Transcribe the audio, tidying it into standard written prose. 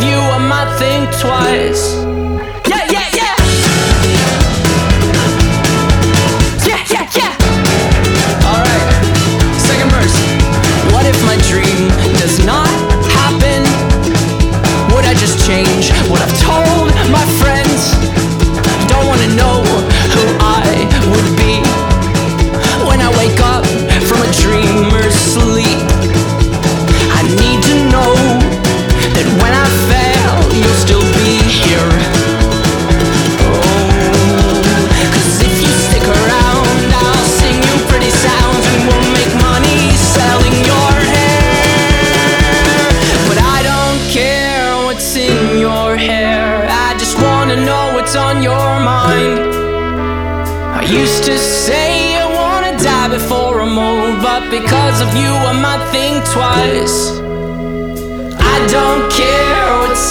of you, I might think twice. Yeah, yeah, yeah. Yeah, yeah, yeah. Alright, second verse. What if my dream does not happen? Would I just change what I've told my friends? Don't wanna know who I would be when I wake up from a dreamer's sleep. I need to know that when I fail, you'll still be here. Oh, 'cause if you stick around, I'll sing you pretty sounds and we'll make money selling your hair. But I don't care what's in your hair, I just wanna know what's on your mind. I used to say I wanna die before I move, but because of you I might think twice. I don't care what's